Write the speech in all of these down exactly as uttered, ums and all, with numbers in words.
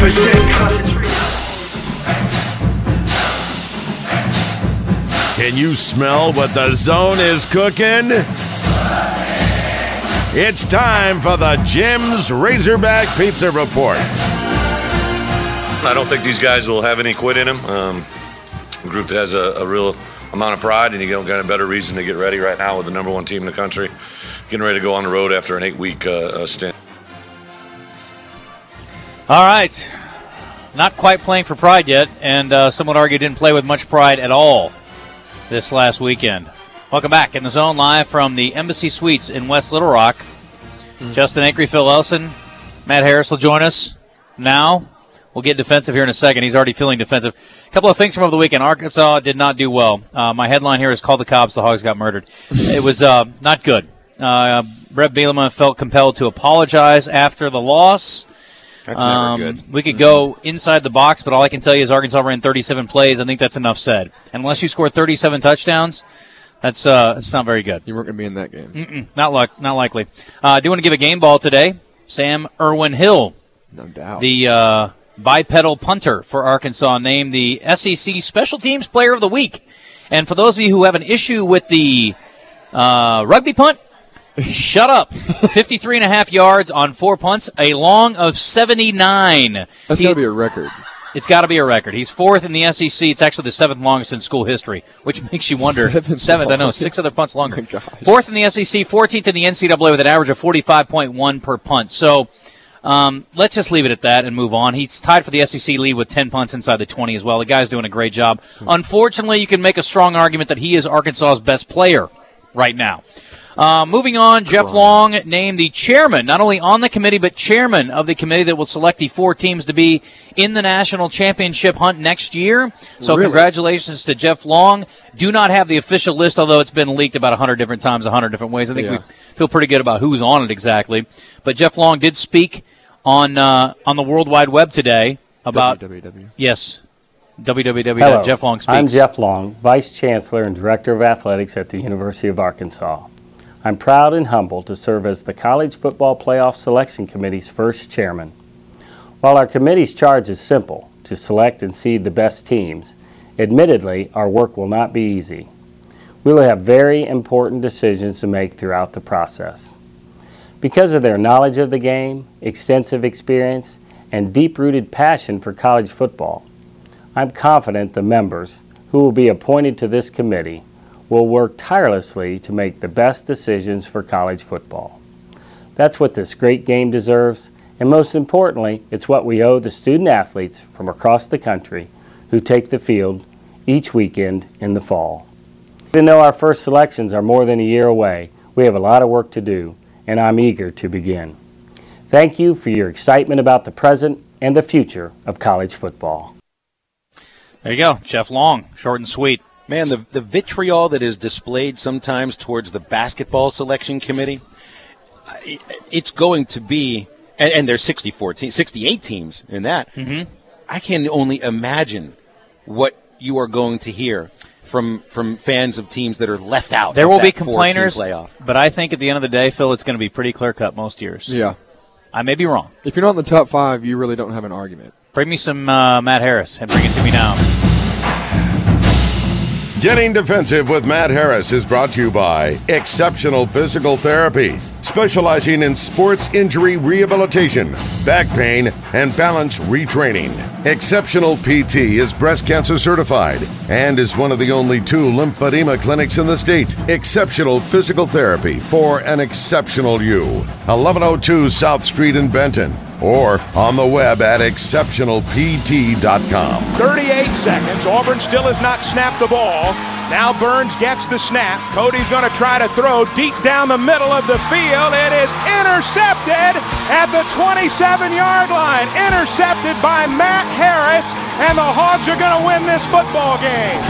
percent concentrate. Can you smell what the zone is cooking? It's time for the Jim's Razorback Pizza Report. I don't think these guys will have any quit in them. Um, a group that has a, a real amount of pride, and you don't got a better reason to get ready right now with the number one team in the country, getting ready to go on the road after an eight-week uh, stint. All right. Not quite playing for pride yet, and uh, some would argue didn't play with much pride at all this last weekend. Welcome back in the zone live from the Embassy Suites in West Little Rock. Mm-hmm. Justin Acri, Phil Elson, Matt Harris will join us now. We'll get defensive here in a second. He's already feeling defensive. A couple of things from over the weekend. Arkansas did not do well. Uh, my headline here is "Call the Cops, the Hogs got murdered." It was uh, not good. Uh, Brett Bielema felt compelled to apologize after the loss. That's um, never good. We could go inside the box, but all I can tell you is Arkansas ran thirty-seven plays. I think that's enough said. Unless you score thirty-seven touchdowns, that's uh, that's not very good. You weren't going to be in that game. Mm-mm, not, like, not likely. Uh, I do want to give a game ball today. Sam Irwin Hill. No doubt. The uh, bipedal punter for Arkansas, named the S E C Special Teams Player of the Week. And for those of you who have an issue with the uh, rugby punt, shut up. fifty-three and a half yards on four punts, a long of seventy-nine. That's got to be a record. It's got to be a record. He's fourth in the S E C. It's actually the seventh longest in school history, which makes you wonder. Seventh, seventh I know, longest. six other punts longer. Oh, fourth in the S E C, fourteenth in the N C double A with an average of forty-five point one per punt. So um, let's just leave it at that and move on. He's tied for the S E C lead with ten punts inside the twenty as well. The guy's doing a great job. Unfortunately, you can make a strong argument that he is Arkansas's best player right now. Uh, moving on, Jeff Long named the chairman, not only on the committee, but chairman of the committee that will select the four teams to be in the national championship hunt next year. So Really? Congratulations to Jeff Long. Do not have the official list, although it's been leaked about one hundred different times, one hundred different ways. I think Yeah. we feel pretty good about who's on it exactly. But Jeff Long did speak on uh, on the World Wide Web today about W W W. yes, w w w dot jeff long speaks. I'm Jeff Long, Vice Chancellor and Director of Athletics at the University of Arkansas. I'm proud and humbled to serve as the College Football Playoff Selection Committee's first chairman. While our committee's charge is simple, to select and seed the best teams, admittedly, our work will not be easy. We will have very important decisions to make throughout the process. Because of their knowledge of the game, extensive experience, and deep-rooted passion for college football, I'm confident the members who will be appointed to this committee will work tirelessly to make the best decisions for college football. That's what this great game deserves, and most importantly, it's what we owe the student-athletes from across the country who take the field each weekend in the fall. Even though our first selections are more than a year away, we have a lot of work to do, and I'm eager to begin. Thank you for your excitement about the present and the future of college football. There you go, Jeff Long, short and sweet. Man, the, the vitriol that is displayed sometimes towards the basketball selection committee, it, it's going to be, and, and there's sixty-four teams, sixty-eight teams in that. Mm-hmm. I can only imagine what you are going to hear from from fans of teams that are left out. There of will that be complainers, four-team playoff. but I think at the end of the day, Phil, it's going to be pretty clear-cut most years. Yeah. I may be wrong. If you're not in the top five, you really don't have an argument. Bring me some uh, Matt Harris and bring it to me now. Getting Defensive with Matt Harris is brought to you by Exceptional Physical Therapy, specializing in sports injury rehabilitation, back pain, and balance retraining. Exceptional P T is breast cancer certified and is one of the only two lymphedema clinics in the state. Exceptional Physical Therapy for an exceptional you. eleven oh two South Street in Benton, or on the web at exceptional p t dot com. thirty-eight seconds. Auburn still has not snapped the ball. Now Burns gets the snap. Cody's going to try to throw deep down the middle of the field. It is intercepted at the twenty-seven-yard line. Intercepted by Matt Harris, and the Hogs are going to win this football game.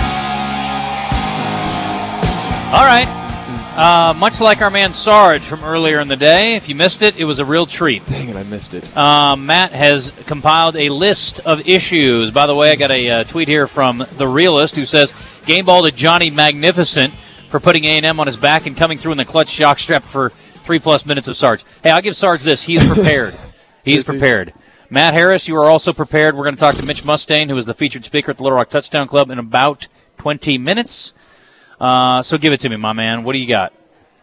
All right. Uh, much like our man Sarge from earlier in the day, if you missed it, it was a real treat. Dang it, I missed it. Uh, Matt has compiled a list of issues. By the way, I got a uh, tweet here from The Realist who says, game ball to Johnny Magnificent for putting A and M on his back and coming through in the clutch jockstrap for three-plus minutes of Sarge. Hey, I'll give Sarge this. He's prepared. He's prepared. Matt Harris, you are also prepared. We're going to talk to Mitch Mustaine, who is the featured speaker at the Little Rock Touchdown Club, in about twenty minutes. Uh, so give it to me, my man. What do you got?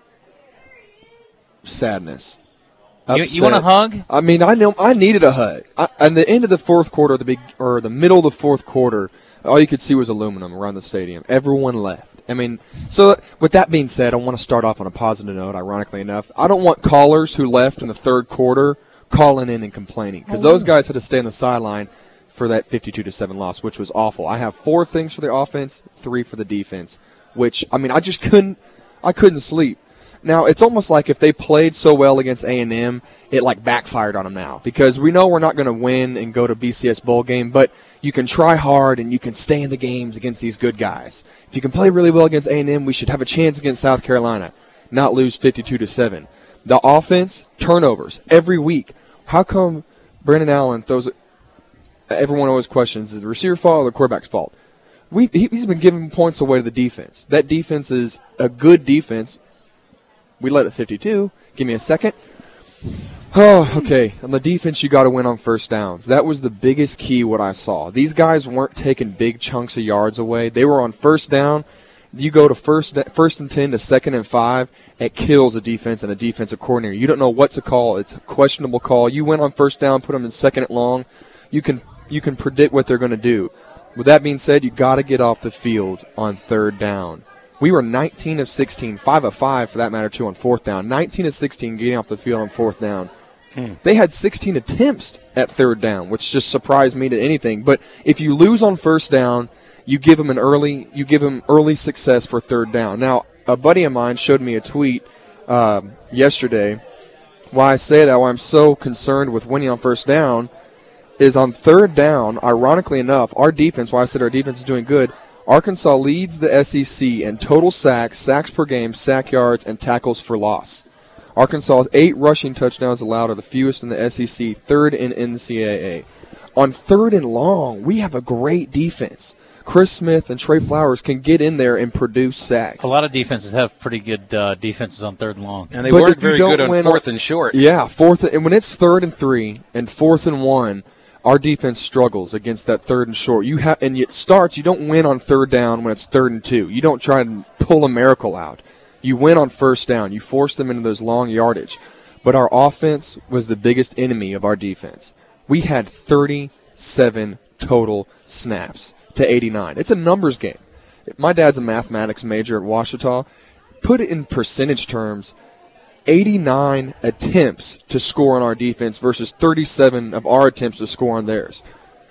Sadness. You, you want a hug? I mean, I know I needed a hug. I, at the end of the fourth quarter, the big or the middle of the fourth quarter, all you could see was aluminum around the stadium. Everyone left. I mean, so with that being said, I want to start off on a positive note. Ironically enough, I don't want callers who left in the third quarter calling in and complaining, because those guys had to stay on the sideline for that fifty-two to seven loss, which was awful. I have four things for the offense, three for the defense, which I mean, I just couldn't, I couldn't sleep. Now, it's almost like if they played so well against A and M, it like backfired on them now, because we know we're not going to win and go to B C S bowl game, but you can try hard and you can stay in the games against these good guys. If you can play really well against A and M, we should have a chance against South Carolina, not lose fifty-two to seven. The offense, turnovers every week. How come Brandon Allen throws it? Everyone always questions, is it the receiver fault or the quarterback's fault? We He's been giving points away to the defense. That defense is a good defense. We led at fifty-two. Give me a second. Oh, okay. On the defense, you got to win on first downs. That was the biggest key, what I saw. These guys weren't taking big chunks of yards away. They were on first down. You go to first first and ten to second and five, it kills a defense and a defensive coordinator. You don't know what to call. It's a questionable call. You went on first down, put them in second and long. You can you can predict what they're going to do. With that being said, you got to get off the field on third down. We were nineteen of sixteen, five of five for that matter, too, on fourth down. nineteen of sixteen getting off the field on fourth down. Hmm. They had sixteen attempts at third down, which just surprised me to anything. But if you lose on first down, you give them an early, you give them early success for third down. Now, a buddy of mine showed me a tweet um, yesterday. Why I say that, why I'm so concerned with winning on first down, is on third down, ironically enough, our defense, why I said our defense is doing good, Arkansas leads the S E C in total sacks, sacks per game, sack yards, and tackles for loss. Arkansas's eight rushing touchdowns allowed are the fewest in the S E C, third in N C double A. On third and long, we have a great defense. Chris Smith and Trey Flowers can get in there and produce sacks. A lot of defenses have pretty good uh, defenses on third and long. And they But weren't if you very don't good on win fourth on- and short. Yeah, fourth and when it's third and three and fourth and one, our defense struggles against that third and short. You have and it starts. You don't win on third down when it's third and two. You don't try to pull a miracle out. You win on first down. You force them into those long yardage. But our offense was the biggest enemy of our defense. We had thirty-seven total snaps to eighty-nine. It's a numbers game. My dad's a mathematics major at Ouachita. Put it in percentage terms, eighty-nine attempts to score on our defense versus thirty-seven of our attempts to score on theirs.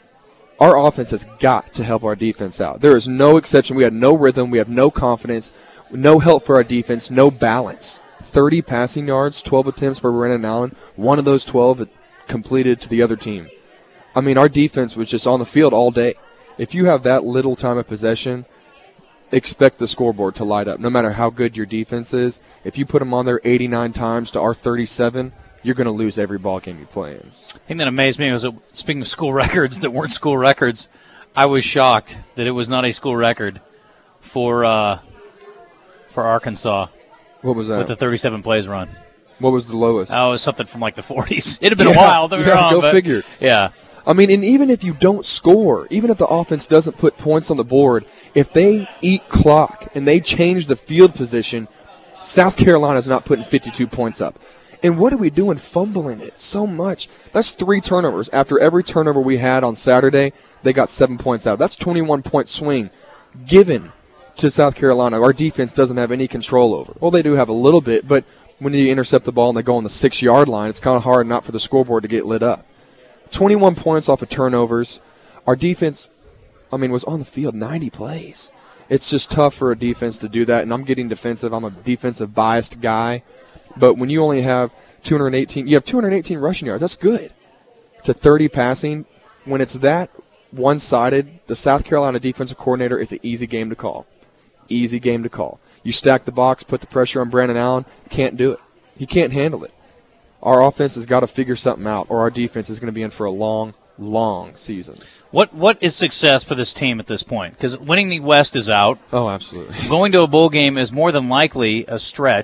Our offense has got to help our defense out. There is no exception. We had no rhythm. We have no confidence, no help for our defense, no balance. thirty passing yards, twelve attempts by Brandon Allen. One of those twelve completed to the other team. I mean, our defense was just on the field all day. If you have that little time of possession, expect the scoreboard to light up. No matter how good your defense is, if you put them on there eighty-nine times to our thirty-seven, you're going to lose every ball game you play in. The thing that amazed me was, that, speaking of school records that weren't school records, I was shocked that it was not a school record for uh, for Arkansas What was that? with the thirty-seven plays run. What was the lowest? Oh, it was something from like the forties. It had been Yeah, a while. Don't get me yeah, wrong, go but- figure. Yeah. I mean, and even if you don't score, even if the offense doesn't put points on the board, if they eat clock and they change the field position, South Carolina's not putting fifty-two points up. And what are we doing fumbling it so much? That's three turnovers. After every turnover we had on Saturday, they got seven points out. That's twenty-one point swing given to South Carolina. Our defense doesn't have any control over. Well, they do have a little bit, but when you intercept the ball and they go on the six-yard line, it's kind of hard not for the scoreboard to get lit up. twenty-one points off of turnovers. Our defense, I mean, was on the field ninety plays. It's just tough for a defense to do that, and I'm getting defensive. I'm a defensive biased guy. But when you only have two hundred eighteen, you have two hundred eighteen rushing yards. That's good. To thirty passing, when it's that one-sided, the South Carolina defensive coordinator, it's an easy game to call. Easy game to call. You stack the box, put the pressure on Brandon Allen, can't do it. He can't handle it. Our offense has got to figure something out, or our defense is going to be in for a long, long season. What What is success for this team at this point? Because winning the West is out. Oh, absolutely. Going to a bowl game is more than likely a stretch.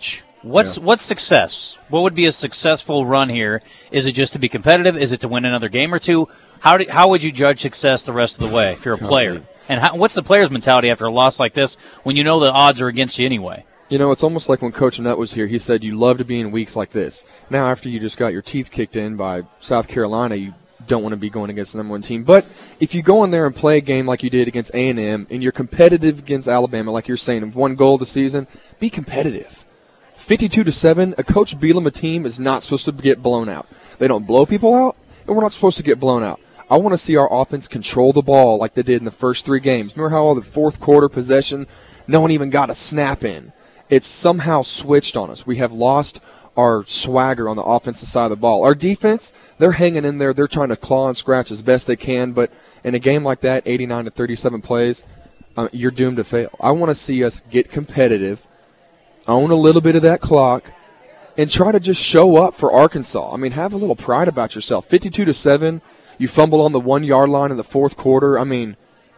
What's Yeah. what's success? What would be a successful run here? Is it just to be competitive? Is it to win another game or two? How do, how would you judge success the rest of the way if you're a player? And how, what's the player's mentality after a loss like this when you know the odds are against you anyway? You know, it's almost like when Coach Nutt was here. He said you love to be in weeks like this. Now, after you just got your teeth kicked in by South Carolina, you don't want to be going against the number one team. But if you go in there and play a game like you did against A and M, and you're competitive against Alabama, like you're saying, of one goal this season, be competitive. fifty-two to seven, a Coach Bielema team is not supposed to get blown out. They don't blow people out, and we're not supposed to get blown out. I want to see our offense control the ball like they did in the first three games. Remember how all the fourth quarter possession, no one even got a snap in. It's somehow switched on us. We have lost our swagger on the offensive side of the ball. Our defense, they're hanging in there. They're trying to claw and scratch as best they can, but in a game like that, eighty-nine to thirty-seven plays, uh, you're doomed to fail. I want to see us get competitive, own a little bit of that clock, and try to just show up for Arkansas. I mean, have a little pride about yourself. fifty-two to seven, you fumble on the one-yard line in the fourth quarter. I mean,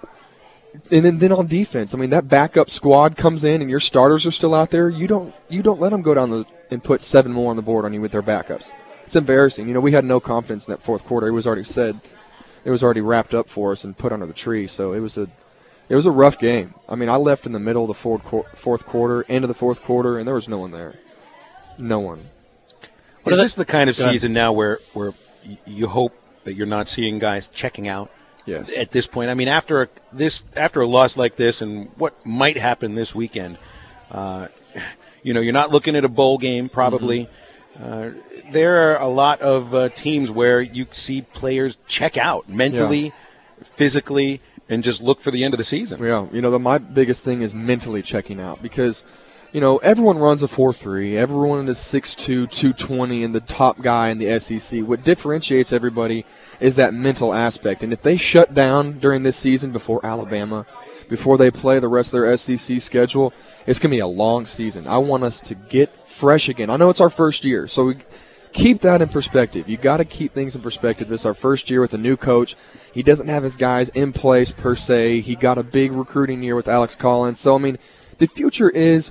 and then, then on defense, I mean, that backup squad comes in and your starters are still out there. You don't you don't let them go down the, and put seven more on the board on you with their backups. It's embarrassing. You know, we had no confidence in that fourth quarter. It was already said. It was already wrapped up for us and put under the tree. So it was a it was a rough game. I mean, I left in the middle of the fourth, fourth quarter, end of the fourth quarter, and there was no one there. No one. Is this the kind of season now where, where you hope that you're not seeing guys checking out? Yes. At this point, I mean, after a, this, after a loss like this, and what might happen this weekend, uh, you know, you're not looking at a bowl game probably. Mm-hmm. Uh, there are a lot of uh, teams where you see players check out mentally, yeah. physically, and just look for the end of the season. Yeah, you know, the, my biggest thing is mentally checking out because, you know, everyone runs a four three. Everyone is six two, two twenty, and the top guy in the S E C. What differentiates everybody is that mental aspect. And if they shut down during this season before Alabama, before they play the rest of their S E C schedule, it's going to be a long season. I want us to get fresh again. I know it's our first year, so we keep that in perspective. You got to keep things in perspective. This is our first year with a new coach. He doesn't have his guys in place per se. He got a big recruiting year with Alex Collins. So, I mean, the future is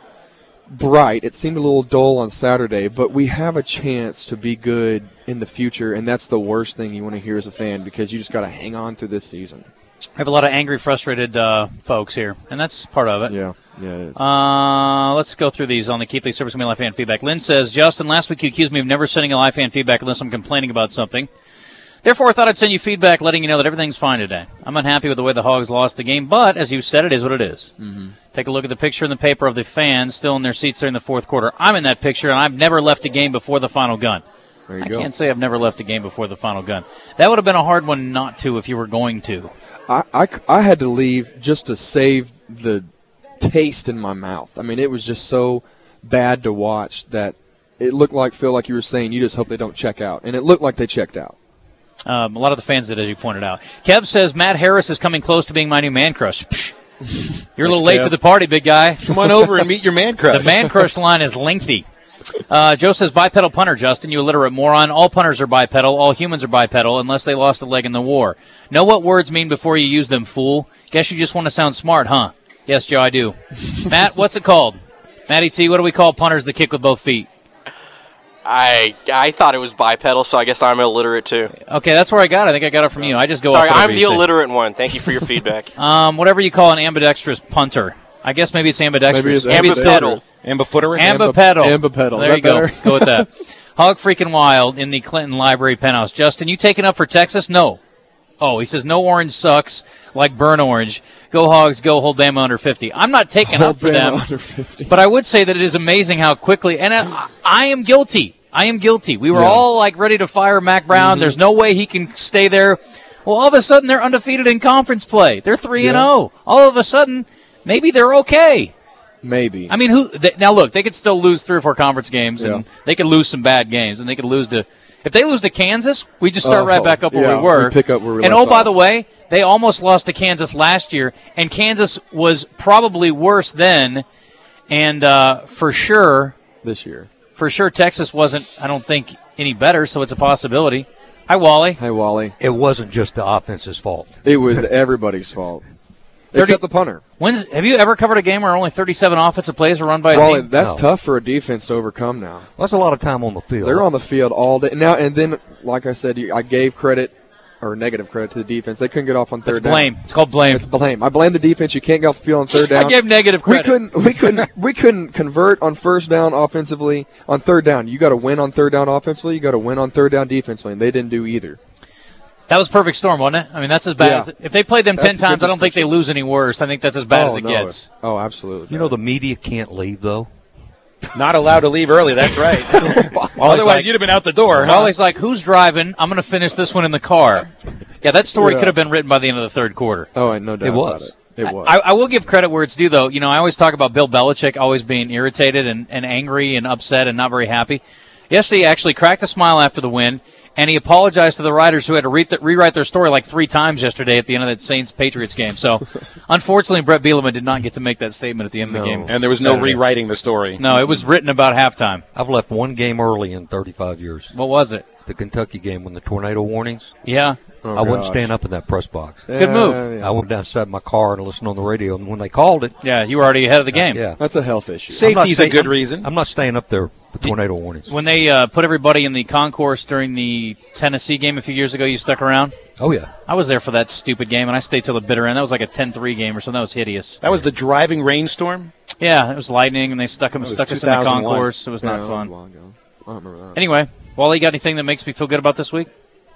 bright. It seemed a little dull on Saturday, but we have a chance to be good in the future, and that's the worst thing you want to hear as a fan because you just got to hang on through this season. I have a lot of angry, frustrated uh, folks here, and that's part of it. Yeah, yeah, it is. Uh, let's go through these on the Keith Lee Service Company Live Fan Feedback. Lynn says, Justin, last week you accused me of never sending a live fan feedback unless I'm complaining about something. Therefore, I thought I'd send you feedback letting you know that everything's fine today. I'm unhappy with the way the Hogs lost the game, but as you said, it is what it is. Mm-hmm. Take a look at the picture in the paper of the fans still in their seats during the fourth quarter. I'm in that picture, and I've never left a game before the final gun. There you I go. can't say I've never left a game before the final gun. That would have been a hard one not to if you were going to. I, I, I had to leave just to save the taste in my mouth. I mean, it was just so bad to watch that it looked like, Phil, like you were saying, you just hope they don't check out. And it looked like they checked out. Um, a lot of the fans did, as you pointed out. Kev says, Matt Harris is coming close to being my new man crush. You're a little late Kev. to the party, big guy. Come on over and meet your man crush. The man crush line is lengthy. Uh, Joe says, bipedal punter, Justin, you illiterate moron. All punters are bipedal. All humans are bipedal unless they lost a leg in the war. Know what words mean before you use them, fool. Guess you just want to sound smart, huh? Yes, Joe, I do. Matt, what's it called? Matty T, what do we call punters that kick with both feet? I I thought it was bipedal, so I guess I'm illiterate too. Okay, that's where I got it. I think I got it from you. I just go Sorry, off I'm the you say. illiterate one. Thank you for your feedback. Um, whatever you call an ambidextrous punter. I guess maybe it's ambidextrous. Maybe it's ambipedal. Ambifooterous? Ambipedal. Ambipedal. There Is you that go. better? Go with that. Hog freaking wild in the Clinton Library penthouse. Justin, you taking up for Texas? No. Oh, he says no orange sucks like burn orange. Go Hogs, go hold Bama under fifty. I'm not taking Hold up for Bama them, under fifty. but I would say that it is amazing how quickly, and I, I am guilty. I am guilty. We were Yeah. all like ready to fire Mac Brown. Mm-hmm. There's no way he can stay there. Well, all of a sudden they're undefeated in conference play. They're three and zero. All of a sudden, maybe they're okay. Maybe. I mean, who they, now look, they could still lose three or four conference games, and Yeah. they could lose some bad games, and they could lose to – if they lose to Kansas, we just start Oh, right back up where yeah, we were. we pick up where we and, left oh, by off. the way, they almost lost to Kansas last year, and Kansas was probably worse then, and uh, for sure – this year. For sure Texas wasn't, I don't think, any better, so it's a possibility. Hi, Wally. Hey, Wally. It wasn't just the offense's fault. It was everybody's fault. except the punter. When's, have you ever covered a game where only thirty-seven offensive plays were run by a Well, team? that's No. tough for a defense to overcome now. Well, that's a lot of time on the field. They're on the field all day now, and then, like I said, you- I gave credit or negative credit to the defense. They couldn't get off on third It's down. blame. It's called blame. It's blame. I blame the defense. You can't get off the field on third down. I gave negative We credit. couldn't. We couldn't. We couldn't convert on first down offensively. On third down, you got to win on third down offensively. You got to win on third down defensively, and they didn't do either. That was perfect storm, wasn't it? I mean, that's as bad Yeah. as if they played them That's ten a good times. I don't think they description. lose any worse. I think that's as bad oh, as it no. gets. Oh, absolutely. You know, the media can't leave, though. Not allowed to leave early. That's right. Otherwise, like- you'd have been out the door. Huh? Wally's like, "Who's driving? I'm going to finish this one in the car." Yeah, that story Yeah. could have been written by the end of the third quarter. Oh, I no doubt It was. about it. It was. I, I will give credit where it's due, though. You know, I always talk about Bill Belichick always being irritated and, and angry and upset and not very happy. Yesterday, he actually cracked a smile after the win, and he apologized to the writers who had to re- rewrite their story like three times yesterday at the end of that Saints-Patriots game. So, unfortunately, Brett Bielema did not get to make that statement at the end of the No. game. And there was no Saturday. rewriting the story. No, it was written about halftime. I've left one game early in thirty-five years. What was it? The Kentucky game when the tornado warnings. Yeah. Oh, I wouldn't gosh. stand up in that press box. Good move. Yeah, yeah. I went down inside my car and listened on the radio, and when they called it, Yeah, you were already ahead of the game. yeah. That's a health issue. Safety's I'm not a staying- good I'm- reason. I'm not staying up there with tornado warnings. When they uh, put everybody in the concourse during the Tennessee game a few years ago, you stuck around? Oh, yeah. I was there for that stupid game, and I stayed till the bitter end. That was like a ten three game or something. That was hideous. That was the driving rainstorm. Yeah, it was lightning, and they stuck, them, was stuck us in the two thousand one. concourse. It was Yeah, not that was fun. a while ago. I don't remember that. Anyway, Wally, got anything that makes me feel good about this week?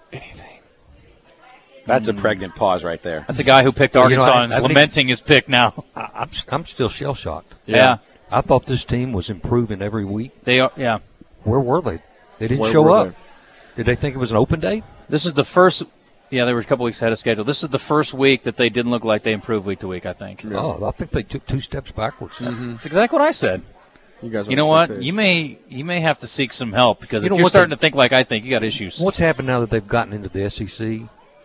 That's a pregnant pause right there. That's a guy who picked Well, you know, Arkansas I- and is I think- lamenting his pick now. I, I'm, I'm still shell-shocked. Yeah. I thought this team was improving every week. They are. Yeah, Where were they? They didn't Where show were up. they? Did they think it was an open day? this is the first. Yeah, they were a couple weeks ahead of schedule. This is the first week that they didn't look like they improved week to week. I think. Oh, I think they took two steps backwards. That's exactly what I said. You guys. Are You know on the what? same page. You may you may have to seek some help because You if know you're what starting they- to think like I think, you got issues. What's happened now that they've gotten into the S E C?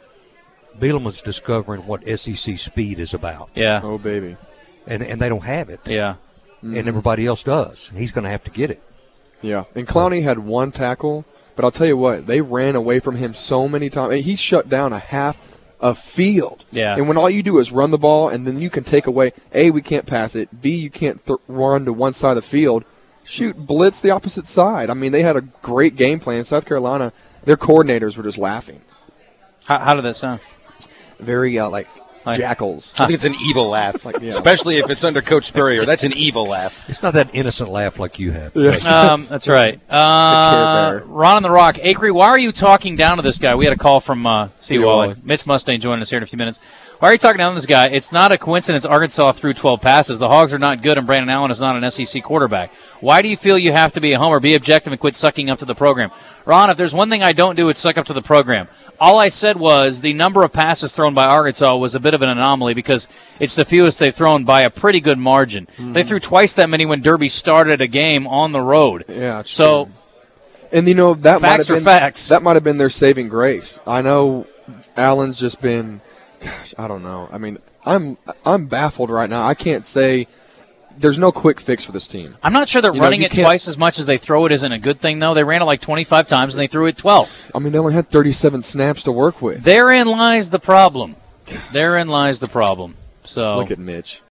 Bielema's discovering what S E C speed is about, Yeah, Oh baby. and and they don't have it, yeah. and everybody else does. He's going to have to get it. Yeah. And Clowney had one tackle, but I'll tell you what, they ran away from him so many times. And he shut down a half a field. Yeah. And when all you do is run the ball, and then you can take away, A, we can't pass it. B, you can't th- run to one side of the field. Shoot, blitz the opposite side. I mean, they had a great game plan. South Carolina, their coordinators were just laughing. How, how did that sound? Very, uh, like, Like- jackals. I think it's an evil laugh, Like, yeah. especially if it's under Coach Spurrier. That's an evil laugh. It's not that innocent laugh like you have. Um, that's right. Uh, Bear. Ron on the Rock. Acree, why are you talking down to this guy? We had a call from uh, Steve Steve Wally. Wally. Mitch Mustang joining us here in a few minutes. Why are you talking down to this guy? It's not a coincidence Arkansas threw twelve passes. The Hogs are not good, and Brandon Allen is not an S E C quarterback. Why do you feel you have to be a homer? Be objective and quit sucking up to the program. Ron, if there's one thing I don't do, it's suck up to the program. All I said was the number of passes thrown by Arkansas was a bit of an anomaly because it's the fewest they've thrown by a pretty good margin. They threw twice that many when Derby started a game on the road. Yeah, it's So, true. And you know that might Facts have are been facts. that might have been their saving grace. I know Allen's just been, gosh, I don't know. I mean, I'm I'm baffled right now. I can't say there's no quick fix for this team. I'm not sure that You know, running you it can't- twice as much as they throw it isn't a good thing, though. They ran it like twenty-five times and they threw it twelve. I mean, they only had thirty-seven snaps to work with. Therein lies the problem. Therein lies the problem. So Look at Mitch.